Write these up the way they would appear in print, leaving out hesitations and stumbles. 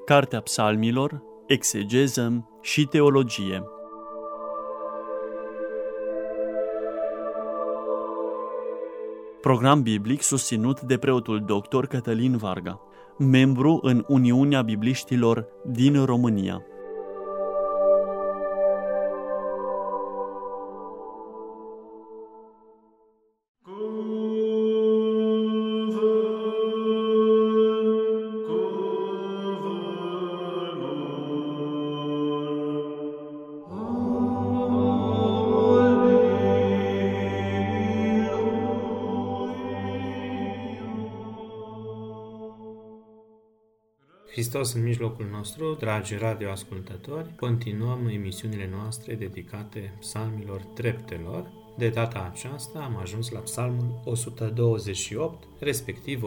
Cartea Psalmilor, exegeză și teologie. Program biblic susținut de preotul dr. Cătălin Varga, membru în Uniunea Bibliștilor din România. Hristos în mijlocul nostru, dragi radioascultători, continuăm emisiunile noastre dedicate psalmilor treptelor. De data aceasta am ajuns la psalmul 128, respectiv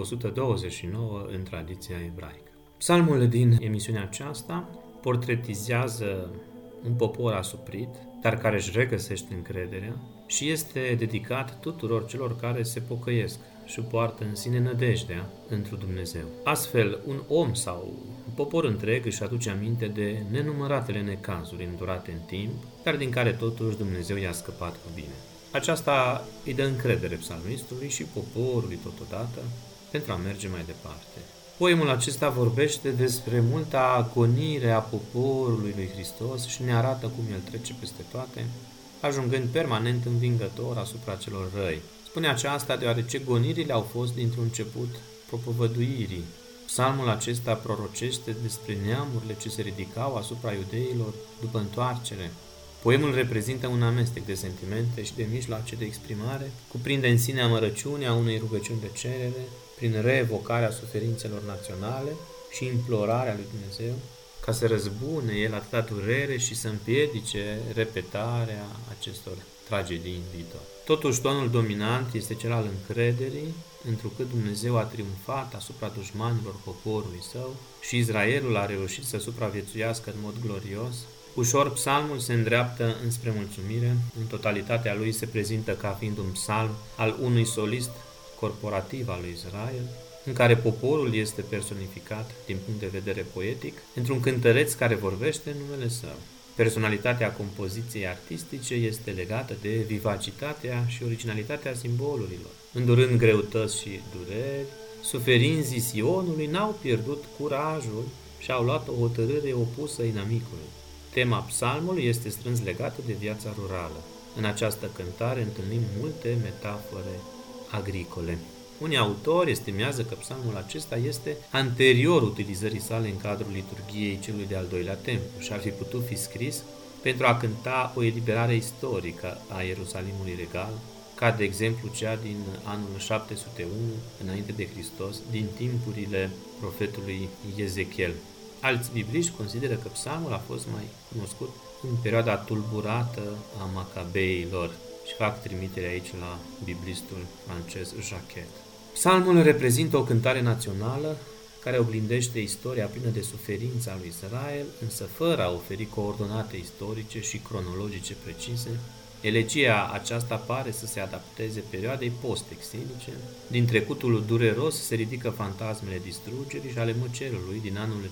129 în tradiția ebraică. Psalmul din emisiunea aceasta portretizează un popor asuprit, dar care își regăsește încrederea și este dedicat tuturor celor care se pocăiesc și poartă în sine nădejdea întru Dumnezeu. Astfel, un om sau un popor întreg își aduce aminte de nenumăratele necazuri îndurate în timp, dar din care totuși Dumnezeu i-a scăpat cu bine. Aceasta îi dă încredere psalmistului și poporului totodată pentru a merge mai departe. Poemul acesta vorbește despre multa agonire a poporului lui Hristos și ne arată cum el trece peste toate, ajungând permanent învingător asupra celor răi. Spune aceasta deoarece gonirile au fost dintr-un început propovăduirii. Psalmul acesta prorocește despre neamurile ce se ridicau asupra iudeilor după întoarcere. Poemul reprezintă un amestec de sentimente și de mijloace de exprimare, cuprinde în sine amărăciunea unei rugăciuni de cerere, prin reevocarea suferințelor naționale și implorarea lui Dumnezeu, ca să răzbune el atâta durere și să împiedice repetarea acestor tragedii în viitor. Totuși, tonul dominant este cel al încrederii, întrucât Dumnezeu a triumfat asupra dușmanilor poporului său și Israelul a reușit să supraviețuiască în mod glorios. Ușor, psalmul se îndreaptă înspre mulțumire, în totalitatea lui se prezintă ca fiind un psalm al unui solist corporativ al lui Israel, în care poporul este personificat din punct de vedere poetic, într-un cântăreț care vorbește în numele său. Personalitatea compoziției artistice este legată de vivacitatea și originalitatea simbolurilor. Îndurând greutăți și dureri, suferinzii Sionului n-au pierdut curajul și au luat o hotărâre opusă inamicului. Tema psalmului este strâns legată de viața rurală. În această cântare întâlnim multe metafore agricole. Unii autori estimează că psalmul acesta este anterior utilizării sale în cadrul liturghiei celui de-al doilea templu și ar fi putut fi scris pentru a cânta o eliberare istorică a Ierusalimului regal, ca de exemplu cea din anul 701 înainte de Hristos, din timpurile profetului Ezechiel. Alți bibliști consideră că psalmul a fost mai cunoscut în perioada tulburată a Macabeilor și fac trimitere aici la biblistul francez Jacquet. Psalmul reprezintă o cântare națională care oglindește istoria plină de suferință a lui Israel, însă fără a oferi coordonate istorice și cronologice precise. Elegia aceasta pare să se adapteze perioadei post-exilice. Din trecutul dureros se ridică fantasmele distrugerii și ale măcelului din anul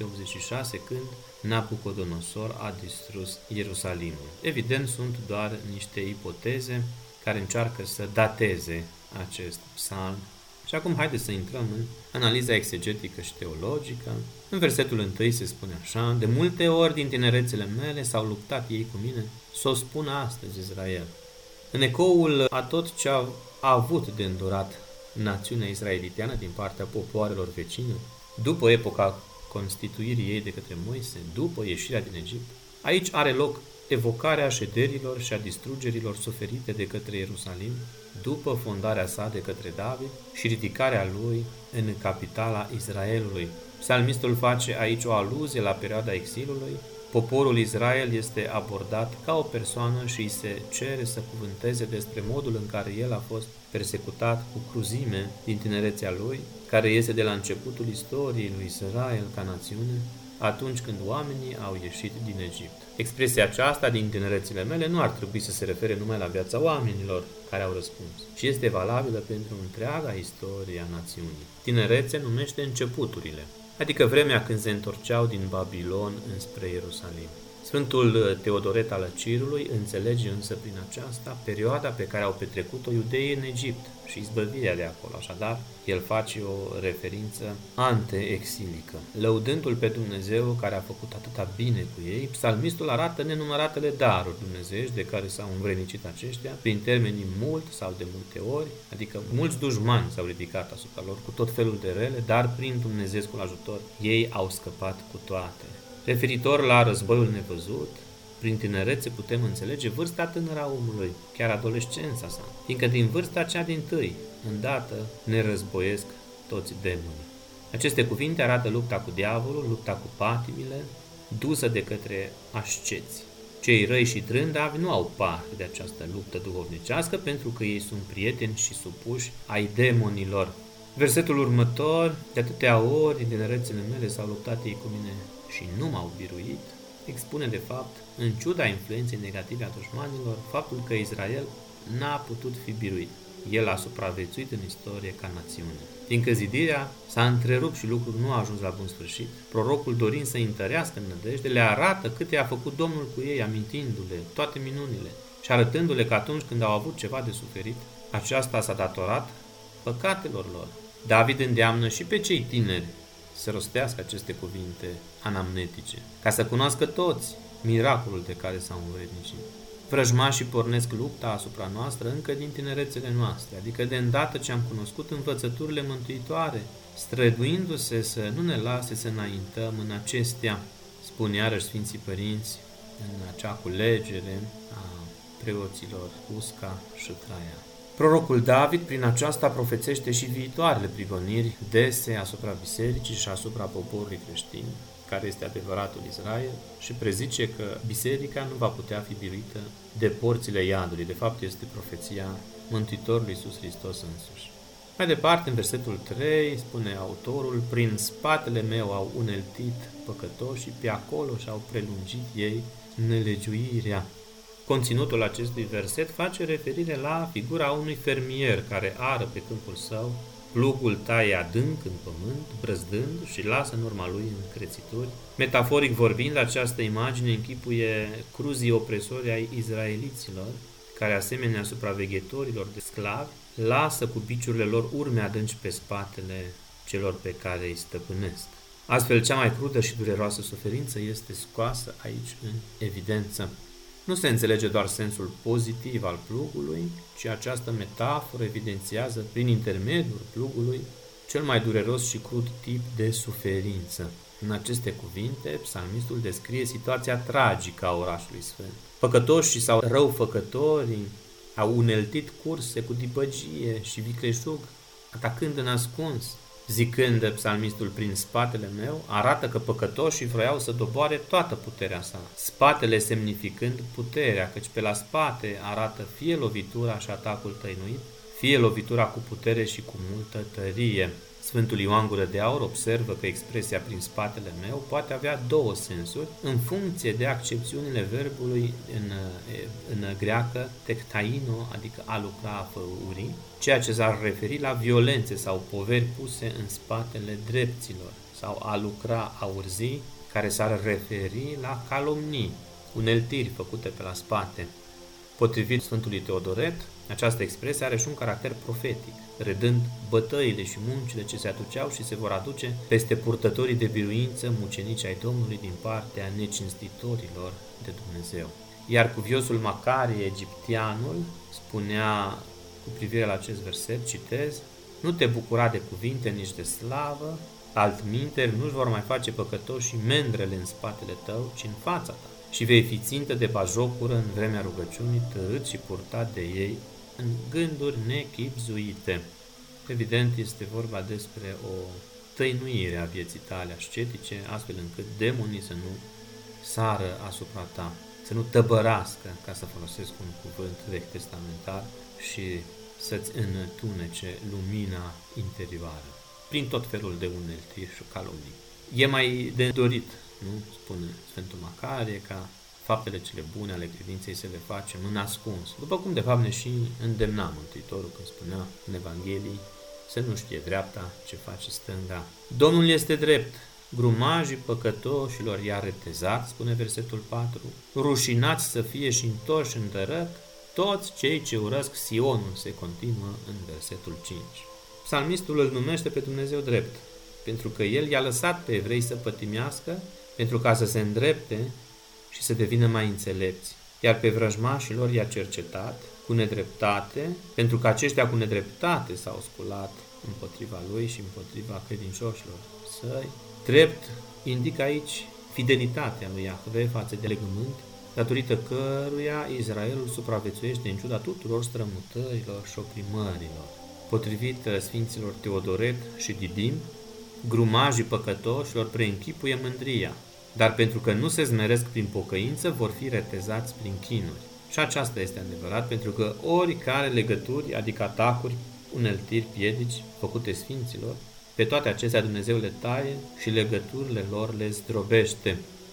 586, când Nabucodonosor a distrus Ierusalimul. Evident, sunt doar niște ipoteze care încearcă să dateze acest psalm. Și acum haideți să intrăm în analiza exegetică și teologică. În versetul 1 se spune așa: de multe ori din tinerețele mele s-au luptat ei cu mine, s-o spună astăzi Israel. În ecoul a tot ce a avut de îndurat națiunea israeliteană din partea popoarelor vecine, după epoca constituirii ei de către Moise, după ieșirea din Egipt, aici are loc evocarea șederilor și a distrugerilor suferite de către Ierusalim, după fondarea sa de către David și ridicarea lui în capitala Israelului. Psalmistul face aici o aluzie la perioada exilului. Poporul Israel este abordat ca o persoană și îi se cere să cuvânteze despre modul în care el a fost persecutat cu cruzime din tinerețea lui, care este de la începutul istoriei lui Israel ca națiune, atunci când oamenii au ieșit din Egipt. Expresia aceasta din tinerețile mele nu ar trebui să se refere numai la viața oamenilor care au răspuns, ci este valabilă pentru întreaga istorie a națiunii. Tinerețe numește începuturile. adică vremea când se întorceau din Babilon înspre Ierusalim. Sfântul Teodoret al Cirului înțelege însă prin aceasta perioada pe care au petrecut-o iudeii în Egipt și izbăvirea de acolo. Așadar, el face o referință ante-exilică. Lăudându-L pe Dumnezeu care a făcut atâta bine cu ei, psalmistul arată nenumăratele daruri dumnezeiești de care s-au învrednicit aceștia prin termenii mult sau de multe ori, adică mulți dușmani s-au ridicat asupra lor cu tot felul de rele, dar prin Dumnezeescul ajutor ei au scăpat cu toate. Referitor la războiul nevăzut, prin tinerețe putem înțelege vârsta tânără a omului, chiar adolescența sa, fiindcă din vârsta cea dintâi, îndată, ne războiesc toți demonii. Aceste cuvinte arată lupta cu diavolul, lupta cu patimile, dusă de către asceți. Cei răi și trândavi nu au parte de această luptă duhovnicească pentru că ei sunt prieteni și supuși ai demonilor. Versetul următor, de atâtea ori din tinerețele mele s-au luptat ei cu mine și nu m-au biruit, expune de fapt, în ciuda influenței negative a dușmanilor, faptul că Israel n-a putut fi biruit. El a supraviețuit în istorie ca națiune. Fiindcă zidirea s-a întrerupt și lucrul nu a ajuns la bun sfârșit, prorocul, dorind să întărească în nădejde, le arată câte a făcut Domnul cu ei, amintindu-le toate minunile și arătându-le că atunci când au avut ceva de suferit, aceasta s-a datorat păcatelor lor. David îndeamnă și pe cei tineri să rostească aceste cuvinte anamnetice, ca să cunoască toți miracolul de care s-au învrednicit. Vrăjmașii pornesc lupta asupra noastră încă din tinerețele noastre, adică de îndată ce am cunoscut învățăturile mântuitoare, străduindu-se să nu ne lase să înaintăm în acestea, spun iarăși Sfinții Părinți în acea culegere a preoților Usca și Traia. Prorocul David prin aceasta profețește și viitoarele prigoniri dese asupra bisericii și asupra poporului creștin, care este adevăratul Israel, și prezice că biserica nu va putea fi biruită de porțile iadului. De fapt, este profeția Mântuitorului Iisus Hristos însuși. Mai departe, în versetul 3, spune autorul, prin spatele meu au uneltit păcătoșii, pe acolo și-au prelungit ei nelegiuirea. Conținutul acestui verset face referire la figura unui fermier care ară pe câmpul său, plugul taie adânc în pământ, brăzdând și lasă în urma lui în crețituri. Metaforic vorbind, această imagine închipuie cruzii opresori ai izraeliților, care, asemenea supraveghetorilor de sclavi, lasă cu piciurile lor urme adânci pe spatele celor pe care îi stăpânesc. Astfel, cea mai crudă și dureroasă suferință este scoasă aici în evidență. Nu se înțelege doar sensul pozitiv al plugului, ci această metaforă evidențiază, prin intermediul plugului, cel mai dureros și crud tip de suferință. În aceste cuvinte, psalmistul descrie situația tragică a orașului sfânt. Păcătoșii sau răufăcătorii au uneltit curse cu dibăgie și vicleșug, atacând în ascuns. Zicând psalmistul prin spatele meu, arată că păcătoșii vroiau să doboare toată puterea sa. Spatele semnificând puterea, căci pe la spate arată fie lovitura și atacul tăinuit, fie lovitura cu putere și cu multă tărie. Sfântul Ioan Gură de Aur observă că expresia prin spatele meu poate avea două sensuri în funcție de accepțiunile verbului în greacă tektaino, adică a lucra, a făuri, ceea ce s-ar referi la violențe sau poveri puse în spatele drepților, sau a lucra, a urzi, care s-ar referi la calomnii, uneltiri făcute pe la spate. Potrivit Sfântului Teodoret, această expresie are și un caracter profetic, redând bătăile și muncile ce se aduceau și se vor aduce peste purtătorii de biruință, mucenici ai Domnului din partea necinstitorilor de Dumnezeu. Iar cuviosul Macarie, egipteanul, spunea cu privire la acest verset, citez, nu te bucura de cuvinte nici de slavă, altminteri nu-și vor mai face păcătoșii mendrele în spatele tău, ci în fața ta. Și vei fi țintă de bajocură în vremea rugăciunii, târât și purtat de ei în gânduri nechipzuite. Evident, este vorba despre o tăinuire a vieții tale ascetice, astfel încât demonii să nu sară asupra ta, să nu tăbărască, ca să folosesc un cuvânt vechi testamentar, și să-ți întunece lumina interioară, prin tot felul de uneltiri și calomnii. E mai de dorit, nu? Spune Sfântul Macarie, ca faptele cele bune ale credinței să le facem în ascuns, după cum de fapt ne și îndemna Mântuitorul când spunea în Evanghelii să nu știe dreapta ce face stânga. Domnul este drept grumajii păcătoșilor i-a retezat, spune versetul 4, rușinați să fie și întorși în tărăt, toți cei ce urăsc Sionul, se continuă în versetul 5. Psalmistul îl numește pe Dumnezeu drept, pentru că El i-a lăsat pe evrei să pătimească, pentru ca să se îndrepte și să devină mai înțelepți, iar pe vrăjmașilor i-a cercetat cu nedreptate, pentru că aceștia cu nedreptate s-au sculat împotriva Lui și împotriva credincioșilor săi. Drept indică aici fidelitatea lui Iahve față de legământ, datorită căruia Israelul supraviețuiește în ciuda tuturor strămutărilor și oprimărilor. Potrivit sfinților Teodoret și Didim, grumajii păcătoșilor preînchipuie mândria, dar pentru că nu se zmeresc prin pocăință, vor fi retezați prin chinuri. Și aceasta este adevărat, pentru că oricare legături, adică atacuri, uneltiri, piedici, făcute sfinților, pe toate acestea Dumnezeu le taie și legăturile lor le zdrobește.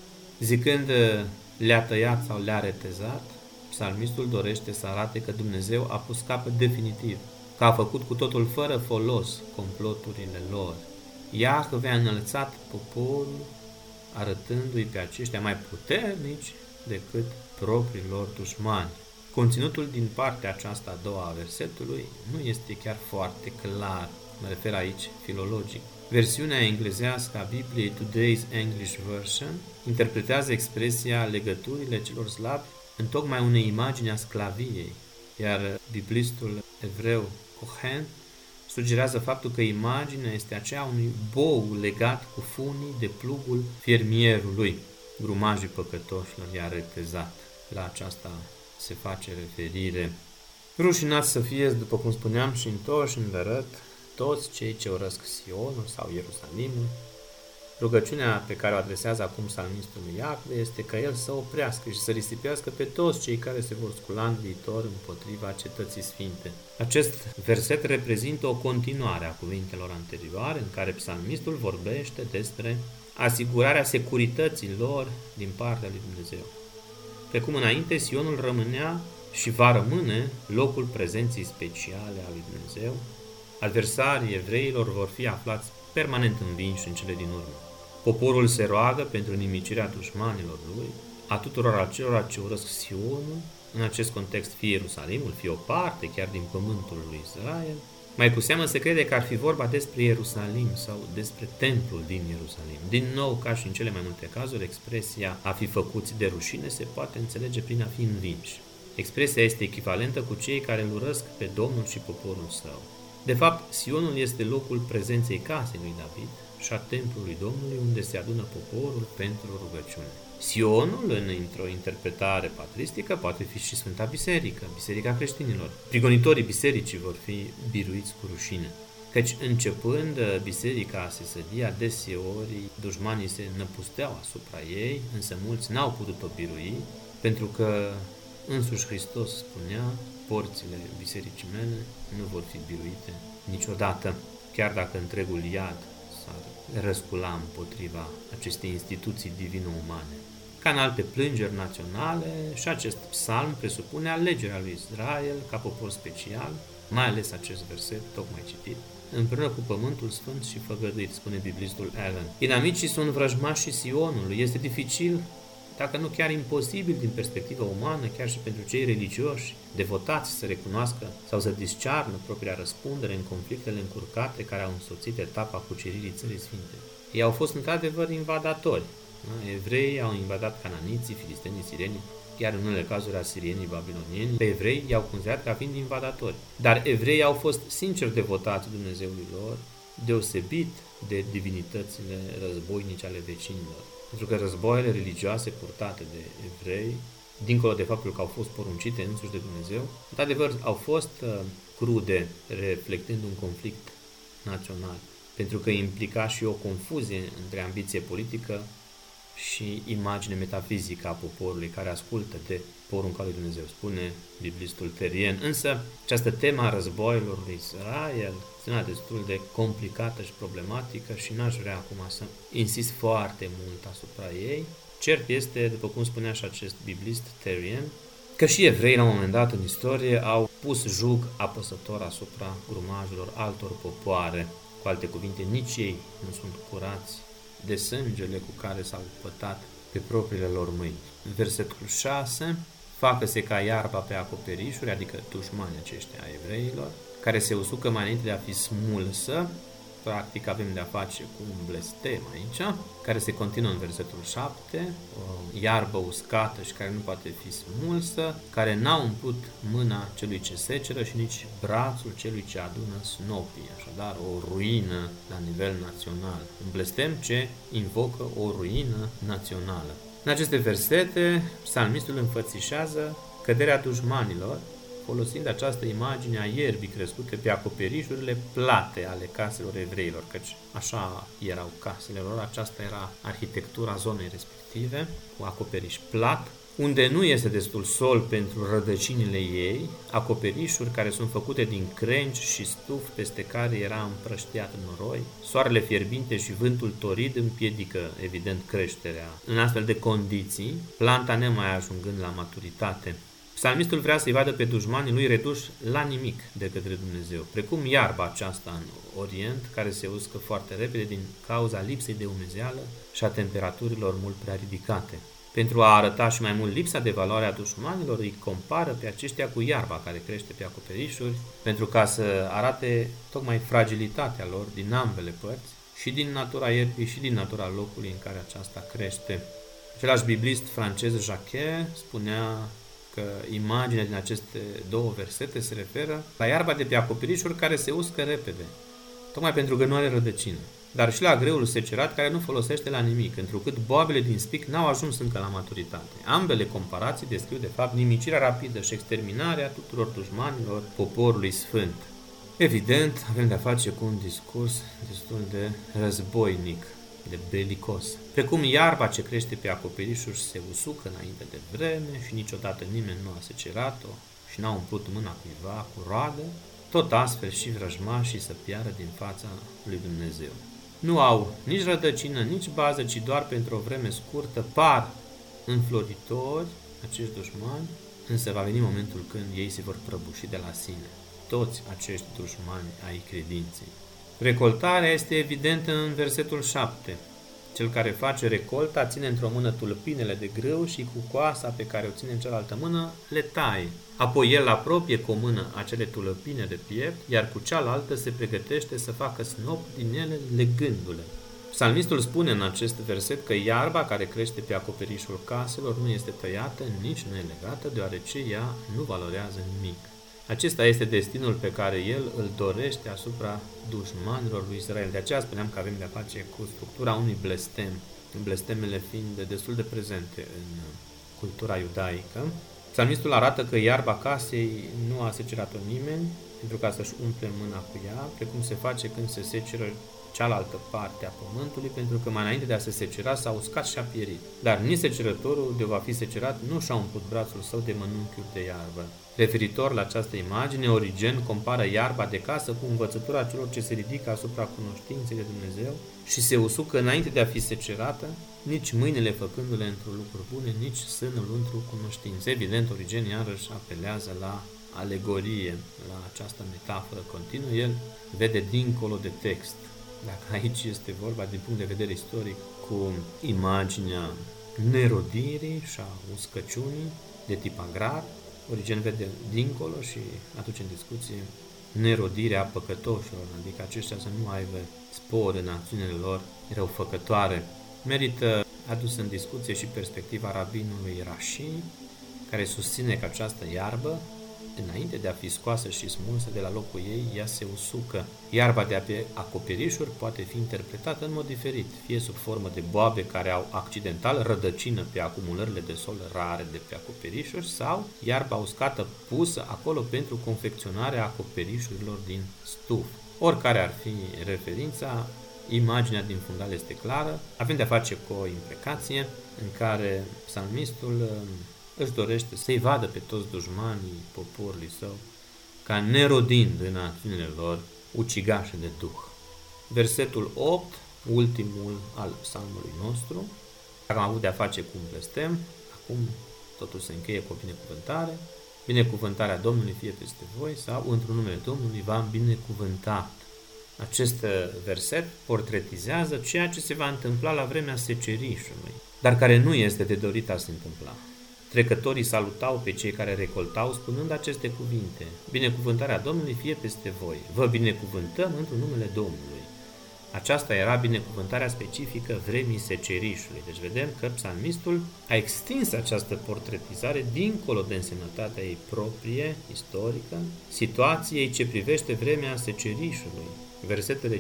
Zicând le-a tăiat sau le-a retezat, psalmistul dorește să arate că Dumnezeu a pus capăt definitiv, că a făcut cu totul fără folos comploturile lor. Iahve a înălțat poporul, arătându-i pe aceștia mai puternici decât proprii lor dușmani. Conținutul din partea aceasta a doua a versetului nu este chiar foarte clar, mă refer aici filologic. Versiunea englezească a Bibliei Today's English Version interpretează expresia legăturile celor slabi în tocmai unei imagini a sclaviei, iar biblistul evreu Cohen sugerează faptul că imaginea este aceea unui bou legat cu funii de plugul fermierului. Grumajii păcătoșilor i-a retezat. La aceasta se face referire. Rușinați să fie, după cum spuneam, și întorși în dărăt toți cei ce urăsc Sionul sau Ierusalimul. Rugăciunea pe care o adresează acum psalmistul lui Iahve este ca el să oprească și să risipească pe toți cei care se vor scula în viitor împotriva cetății sfinte. Acest verset reprezintă o continuare a cuvintelor anterioare în care psalmistul vorbește despre asigurarea securității lor din partea lui Dumnezeu. Precum înainte, Sionul rămânea și va rămâne locul prezenței speciale a lui Dumnezeu. Adversarii evreilor vor fi aflați permanent învinși în cele din urmă. Poporul se roagă pentru nimicirea dușmanilor lui, a tuturor acelora ce urăsc Sionul, în acest context fie Ierusalimul, fie o parte chiar din pământul lui Israel. Mai cu seamă se crede că ar fi vorba despre Ierusalim sau despre templul din Ierusalim. Din nou, ca și în cele mai multe cazuri, expresia a fi făcuți de rușine se poate înțelege prin a fi învinși. Expresia este echivalentă cu cei care îl urăsc pe Domnul și poporul său. De fapt, Sionul este locul prezenței casei lui David și a templului Domnului, unde se adună poporul pentru rugăciune. Sionul, într-o interpretare patristică, poate fi și Sfânta Biserică, Biserica creștinilor. Prigonitorii bisericii vor fi biruiți cu rușine. Căci începând biserica se sădia, deseori dușmanii se năpusteau asupra ei, însă mulți n-au putut-o birui, pentru că însuși Hristos spunea: porțile bisericii mele nu vor fi biruite niciodată, chiar dacă întregul iad s-ar răscula împotriva acestei instituții divino-umane. Ca în alte plângeri naționale, și acest psalm presupune alegerea lui Israel ca popor special, mai ales acest verset tocmai citit, împreună cu pământul sfânt și făgăduit, spune biblistul Allen. Inamicii sunt vrăjmașii Sionului. Este dificil, dacă nu chiar imposibil din perspectiva umană, chiar și pentru cei religioși, devotați, să recunoască sau să discearnă propria răspundere în conflictele încurcate care au însoțit etapa cuceririi țării sfinte. Ei au fost într-adevăr invadatori. Evreii au invadat cananiții, filistenii, sirenii, chiar în unele cazuri asirienii, babilonieni. Pe evrei i-au considerat ca fiind invadatori. Dar evreii au fost sincer devotați Dumnezeului lor, deosebit de divinitățile războinice ale vecinilor. Pentru că războaiele religioase purtate de evrei, dincolo de faptul că au fost poruncite însuși de Dumnezeu, într-adevăr au fost crude, reflectând un conflict național, pentru că implica și o confuzie între ambiție politică și imagine metafizică a poporului care ascultă de porunca lui Dumnezeu, spune biblistul Terien. Însă, această temă a războiilor lui Israel este destul de complicată și problematică și n-aș vrea acum să insist foarte mult asupra ei. Cert este, după cum spunea și acest biblist Terien, că și evreii la un moment dat în istorie au pus jug apăsător asupra grumajilor altor popoare. Cu alte cuvinte, nici ei nu sunt curați de sângele cu care s-au pătat pe propriile lor mâini. În versetul 6, facă-se ca iarba pe acoperișuri, adică dușmanii aceștia a evreilor, care se usucă mai înainte de a fi smulsă. Practic avem de a face cu un blestem aici, care se continuă în versetul 7, o iarbă uscată și care nu poate fi smulsă, care n-a umplut mâna celui ce seceră și nici brațul celui ce adună snopii, așadar o ruină la nivel național. Un blestem ce invocă o ruină națională. În aceste versete, psalmistul înfățișează căderea dușmanilor, folosind această imagine a ierbii crescute pe acoperișurile plate ale caselor evreilor, căci așa erau casele lor, aceasta era arhitectura zonei respective, cu acoperiș plat, unde nu este destul sol pentru rădăcinile ei, acoperișuri care sunt făcute din crengi și stuf peste care era împrăștiat noroi, soarele fierbinte și vântul torid împiedică, evident, creșterea. În astfel de condiții, planta nemai ajungând la maturitate. Psalmistul vrea să-i vadă pe dușmanii lui reduși la nimic de către Dumnezeu, precum iarba aceasta în Orient, care se uscă foarte repede din cauza lipsei de umezeală și a temperaturilor mult prea ridicate. Pentru a arăta și mai mult lipsa de valoare a dușmanilor, îi compară pe aceștia cu iarba care crește pe acoperișuri, pentru ca să arate tocmai fragilitatea lor din ambele părți, și din natura ierbii și din natura locului în care aceasta crește. Același biblist francez Jacquet spunea că imaginea din aceste două versete se referă la iarba de pe acoperișuri care se uscă repede, tocmai pentru că nu are rădăcină, dar și la greul secerat care nu folosește la nimic, întrucât boabele din spic n-au ajuns încă la maturitate. Ambele comparații descriu de fapt nimicirea rapidă și exterminarea tuturor dușmanilor poporului sfânt. Evident, avem de-a face cu un discurs destul de războinic, de belicos. Precum iarba ce crește pe acoperișuri se usucă înainte de vreme și niciodată nimeni nu a secerat-o și n-a umplut mâna cuiva cu roadă, tot astfel și vrăjmașii să piară din fața lui Dumnezeu. Nu au nici rădăcină, nici bază, ci doar pentru o vreme scurtă par înfloritori acești dușmani, însă va veni momentul când ei se vor prăbuși de la sine, toți acești dușmani ai credinței. Recoltarea este evidentă în versetul 7. Cel care face recolta ține într-o mână tulpinele de grâu și cu coasa pe care o ține în cealaltă mână le taie. Apoi el apropie cu o mână acele tulpine de piept, iar cu cealaltă se pregătește să facă snop din ele legându-le. Psalmistul spune în acest verset că iarba care crește pe acoperișul caselor nu este tăiată, nici nu e legată, deoarece ea nu valorează nimic. Acesta este destinul pe care el îl dorește asupra dușmanilor lui Israel. De aceea spuneam că avem de-a face cu structura unui blestem, blestemele fiind destul de prezente în cultura iudaică. Psalmistul arată că iarba casei nu a secerat-o nimeni pentru ca să-și umple mâna cu ea, precum se face când se seceră cealaltă parte a pământului, pentru că mai înainte de a se secera s-a uscat și a pierit. Dar nici secerătorul de va fi secerat nu și-a umplut brațul său de mănunchiuri de iarbă. Referitor la această imagine, Origen compară iarba de casă cu învățătura celor ce se ridică asupra cunoștinței de Dumnezeu și se usucă înainte de a fi secerată, nici mâinile făcându-le într-o lucruri bune, nici sânul într-o cunoștință. Evident, Origen iarăși apelează la alegorie, la această metaforă continuă. El vede dincolo de text. Dacă aici este vorba, din punct de vedere istoric, cu imaginea nerodirii și a uscăciunii de tip agrar, Origen vede dincolo și aduce în discuție nerodirea păcătoșilor, adică aceștia să nu aibă spor în acțiunile lor răufăcătoare. Merită adus în discuție și perspectiva rabinului Rashi, care susține că această iarbă, înainte de a fi scoasă și smulsă de la locul ei, ea se usucă. Iarba de pe acoperișuri poate fi interpretată în mod diferit, fie sub formă de boabe care au accidental rădăcină pe acumulările de sol rare de pe acoperișuri sau iarba uscată pusă acolo pentru confecționarea acoperișurilor din stuf. Oricare ar fi referința, imaginea din fundal este clară. Avem de-a face cu o imprecație în care psalmistul își dorește să-i vadă pe toți dușmanii poporului său ca nerodind în acțiunile lor ucigașe de duh. Versetul 8, ultimul al psalmului nostru, dacă am avut de-a face cu un blestem, acum totul se încheie cu o binecuvântare. Binecuvântarea Domnului fie peste voi sau într-un numele Domnului v-am binecuvântat. Acest verset portretizează ceea ce se va întâmpla la vremea secerișului, dar care nu este de dorit a se întâmpla. Trecătorii salutau pe cei care recoltau spunând aceste cuvinte: binecuvântarea Domnului fie peste voi, vă binecuvântăm într-un numele Domnului. Aceasta era binecuvântarea specifică vremii secerișului. Deci vedem că psalmistul a extins această portretizare dincolo de însemnătatea ei proprie, istorică, situației ce privește vremea secerișului. Versetele 5-8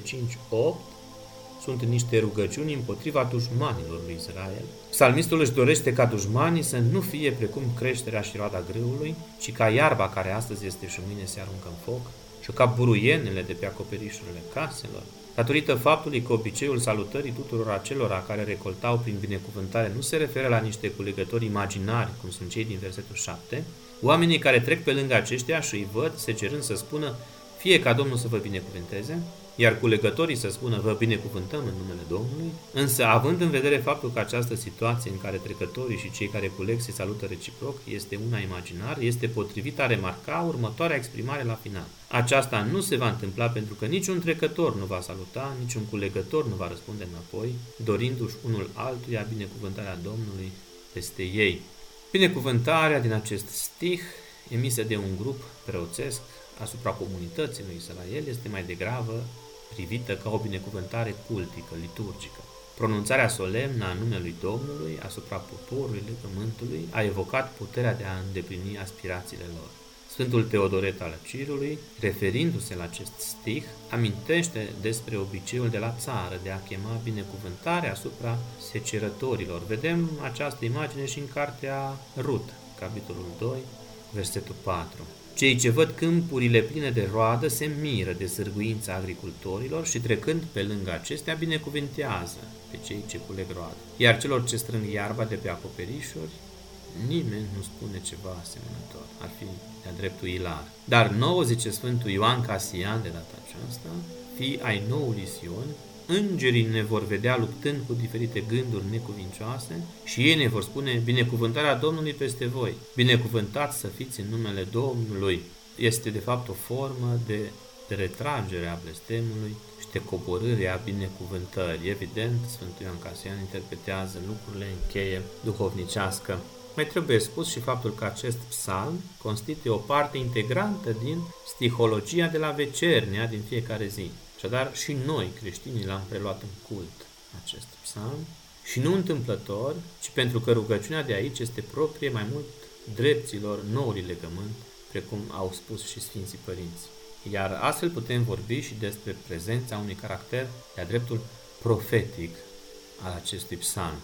sunt niște rugăciuni împotriva dușmanilor lui Israel. Psalmistul își dorește ca dușmanii să nu fie precum creșterea și roada grâului, ci ca iarba care astăzi este și mâine se aruncă în foc, și ca buruienele de pe acoperișurile caselor. Datorită faptului că obiceiul salutării tuturor acelora care recoltau prin binecuvântare nu se referă la niște culegători imaginari, cum sunt cei din versetul 7, oamenii care trec pe lângă aceștia și îi văd se cerând să spună: fie ca Domnul să vă binecuvânteze, iar culegătorii să spună: vă binecuvântăm în numele Domnului. Însă, având în vedere faptul că această situație în care trecătorii și cei care culeg se salută reciproc este una imaginară, este potrivit a remarca următoarea exprimare la final. Aceasta nu se va întâmpla pentru că niciun trecător nu va saluta, niciun culegător nu va răspunde înapoi, dorindu-și unul altuia binecuvântarea Domnului peste ei. Binecuvântarea din acest stih, emisă de un grup preoțesc asupra comunității lui Israel, este mai degrabă privită ca o binecuvântare cultică, liturgică. Pronunțarea solemnă a numelui Domnului asupra poporului legământului a evocat puterea de a îndeplini aspirațiile lor. Sfântul Teodoret al Cirului, referindu-se la acest stih, amintește despre obiceiul de la țară de a chema binecuvântarea asupra secerătorilor. Vedem această imagine și în cartea Rut, capitolul 2, versetul 4. Cei ce văd câmpurile pline de roadă se miră de sârguința agricultorilor și, trecând pe lângă acestea, binecuvintează pe cei ce culeg roadă. Iar celor ce strâng iarba de pe acoperișuri, nimeni nu spune ceva asemănător. Ar fi de-a dreptul ilar. Dar nouă, zice Sfântul Ioan Casian de data aceasta, fii ai noului Sion, îngerii ne vor vedea luptând cu diferite gânduri necuvincioase și ei ne vor spune: binecuvântarea Domnului peste voi, binecuvântați să fiți în numele Domnului. Este de fapt o formă de retragere a blestemului și de coborâre a binecuvântării. Evident, Sfântul Ioan Casian interpretează lucrurile în cheie duhovnicească. Mai trebuie spus și faptul că acest psalm constituie o parte integrantă din stihologia de la vecernia din fiecare zi. Așadar, și noi, creștinii, l-am preluat în cult, acest psalm, și nu întâmplător, ci pentru că rugăciunea de aici este proprie mai mult drepților noului legământ, precum au spus și Sfinții Părinți. Iar astfel putem vorbi și despre prezența unui caracter de-a dreptul profetic al acestui psalm.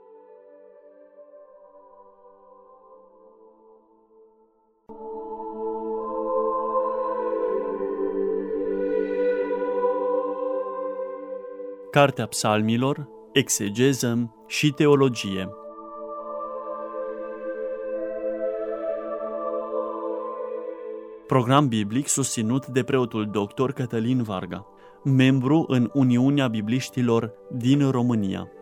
Cartea Psalmilor, exegeză și teologie. Program biblic susținut de preotul dr. Cătălin Varga, membru în Uniunea Bibliștilor din România.